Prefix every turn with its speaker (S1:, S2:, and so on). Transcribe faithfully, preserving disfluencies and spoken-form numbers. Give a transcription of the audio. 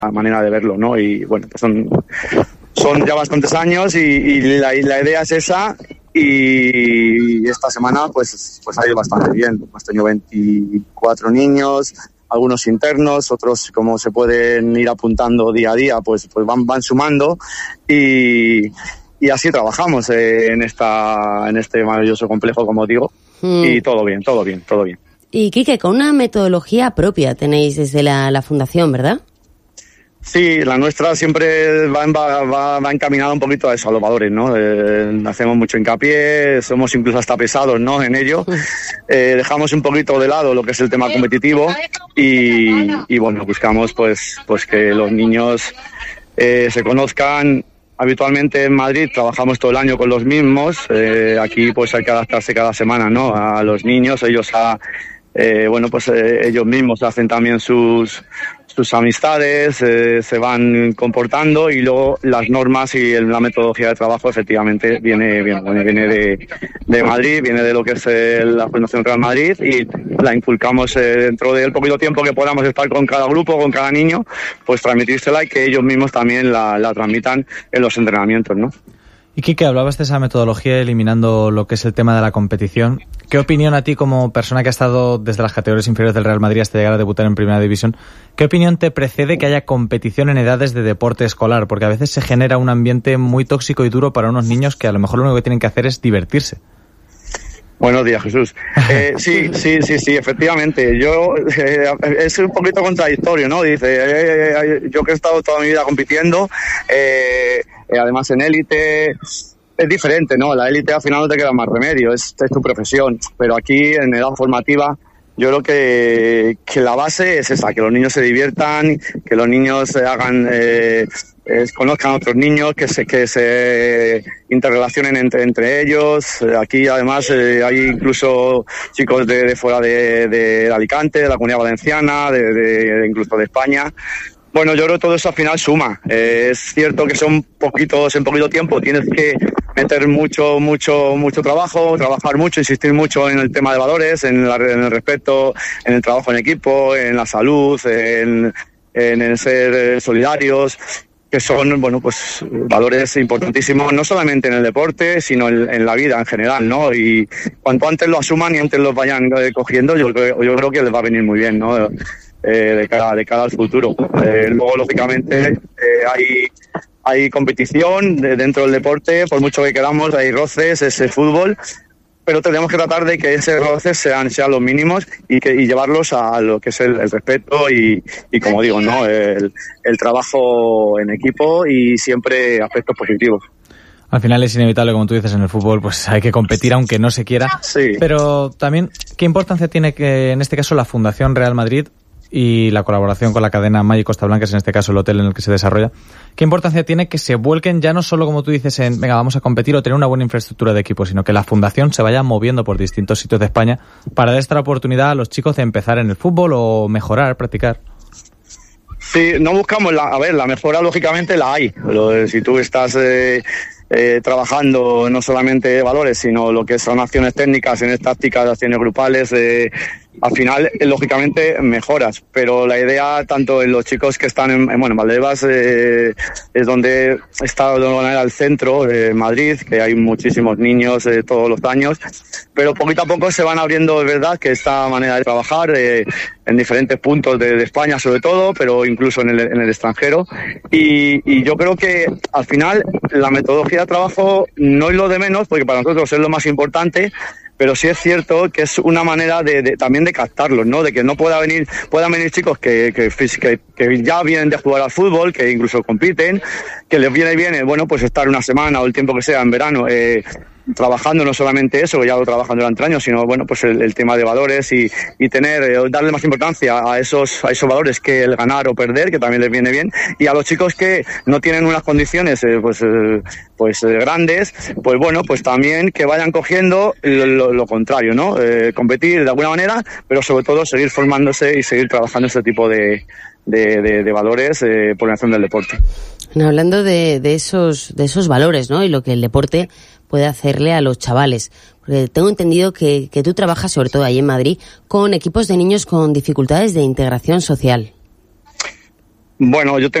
S1: manera de verlo, ¿no? Y bueno, pues son, son ya bastantes años y, y, la, y la idea es esa. Y esta semana pues, pues ha ido bastante bien. Hemos tenido veinticuatro niños, algunos internos, otros como se pueden ir apuntando día a día, pues, pues van, van sumando y, y así trabajamos eh, en, esta, en este maravilloso complejo, como digo, mm. y todo bien, todo bien, todo bien.
S2: Y Quique, con una metodología propia tenéis desde la, la fundación, ¿verdad?
S1: Sí, la nuestra siempre va, va, va, va encaminada un poquito a eso, a los valores, ¿no? Eh, hacemos mucho hincapié, somos incluso hasta pesados, ¿no? En ello. Eh, dejamos un poquito de lado lo que es el tema competitivo y, y bueno, buscamos pues, pues que los niños eh, se conozcan. Habitualmente en Madrid trabajamos todo el año con los mismos. Eh, aquí pues hay que adaptarse cada semana, ¿no? A los niños, ellos a... Eh, bueno, pues eh, ellos mismos hacen también sus sus amistades, eh, se van comportando y luego las normas y el, la metodología de trabajo efectivamente viene, viene, viene de, de Madrid, viene de lo que es eh, la Fundación Real Madrid y la inculcamos eh, dentro del poquito tiempo que podamos estar con cada grupo, con cada niño, pues transmitírsela y que ellos mismos también la, la transmitan en los entrenamientos, ¿no?
S3: Y Quique, hablabas de esa metodología eliminando lo que es el tema de la competición. ¿Qué opinión a ti, como persona que ha estado desde las categorías inferiores del Real Madrid hasta llegar a debutar en Primera División, qué opinión te precede que haya competición en edades de deporte escolar? Porque a veces se genera un ambiente muy tóxico y duro para unos niños que a lo mejor lo único que tienen que hacer es divertirse.
S1: Buenos días, Jesús. Eh, sí, sí, sí, sí, efectivamente. Yo eh, es un poquito contradictorio, ¿no? Dice, eh, eh, yo que he estado toda mi vida compitiendo, eh, eh, además en élite, es diferente, ¿no? La élite al final no te queda más remedio, es, es tu profesión. Pero aquí en edad formativa, yo creo que, que la base es esa, que los niños se diviertan, que los niños se hagan, eh, eh, conozcan a otros niños, que se, que se interrelacionen entre, entre ellos. Aquí además eh, hay incluso chicos de, de fuera de, de Alicante, de la Comunidad Valenciana, de, de, incluso de España. Bueno, yo creo que todo eso al final suma. Eh, es cierto que son poquitos, en poquito tiempo tienes que meter mucho, mucho, mucho trabajo, trabajar mucho, insistir mucho en el tema de valores, en, la, en el respeto, en el trabajo en equipo, en la salud, en, en el ser solidarios, que son, bueno, pues valores importantísimos, no solamente en el deporte, sino en, en la vida en general, ¿no? Y cuanto antes lo asuman y antes los vayan eh, cogiendo, yo, yo creo que les va a venir muy bien, ¿no? Eh, de cara de cara al futuro. Eh, luego, lógicamente, eh, hay hay competición de, dentro del deporte, por mucho que queramos, hay roces, ese fútbol, pero tenemos que tratar de que esos roces sean, sean los mínimos y que y llevarlos a lo que es el, el respeto y, y, como digo, ¿no? El, el trabajo en equipo y siempre aspectos positivos.
S3: Al final es inevitable, como tú dices, en el fútbol, pues hay que competir aunque no se quiera.
S1: Sí.
S3: Pero también, ¿qué importancia tiene que, en este caso, la Fundación Real Madrid y la colaboración con la cadena Maggi Costa Blanca, en este caso el hotel en el que se desarrolla? ¿Qué importancia tiene que se vuelquen ya no solo, como tú dices, en venga, vamos a competir o tener una buena infraestructura de equipo, sino que la fundación se vaya moviendo por distintos sitios de España para dar esta oportunidad a los chicos de empezar en el fútbol o mejorar, practicar?
S1: Sí, no buscamos la, a ver, la mejora lógicamente la hay, pero si tú estás eh, eh, trabajando no solamente valores, sino lo que son acciones técnicas, en tácticas, acciones grupales, eh, al final, eh, lógicamente, mejoras, pero la idea, tanto en los chicos que están en, en bueno, Valdebebas, eh, es donde está de alguna manera el centro de Madrid, que hay muchísimos niños eh, todos los años, pero poquito a poco se van abriendo, es verdad, que esta manera de trabajar eh, en diferentes puntos de, de España, sobre todo, pero incluso en el, en el extranjero, y, y yo creo que, al final, la metodología de trabajo no es lo de menos, porque para nosotros es lo más importante, pero sí es cierto que es una manera de, de también de captarlos, ¿no? De que no pueda venir, puedan venir chicos que, que, que, que ya vienen de jugar al fútbol, que incluso compiten, que les viene bien, bueno, pues estar una semana o el tiempo que sea en verano, eh, trabajando no solamente eso, que ya lo trabajan durante años, sino bueno, pues el, el tema de valores y, y tener, eh, darle más importancia a esos, a esos valores que el ganar o perder, que también les viene bien, y a los chicos que no tienen unas condiciones eh, pues, eh, pues eh, grandes, pues bueno, pues también que vayan cogiendo lo, lo, lo contrario, ¿no? Eh, competir de alguna manera, pero sobre todo seguir formándose y seguir trabajando este tipo de, de, de, de valores eh, por la acción del deporte.
S2: Hablando de, de esos, de esos valores, ¿no? Y lo que el deporte puede hacerle a los chavales. Porque tengo entendido que, que tú trabajas, sobre todo ahí en Madrid, con equipos de niños con dificultades de integración social.
S1: Bueno, yo tengo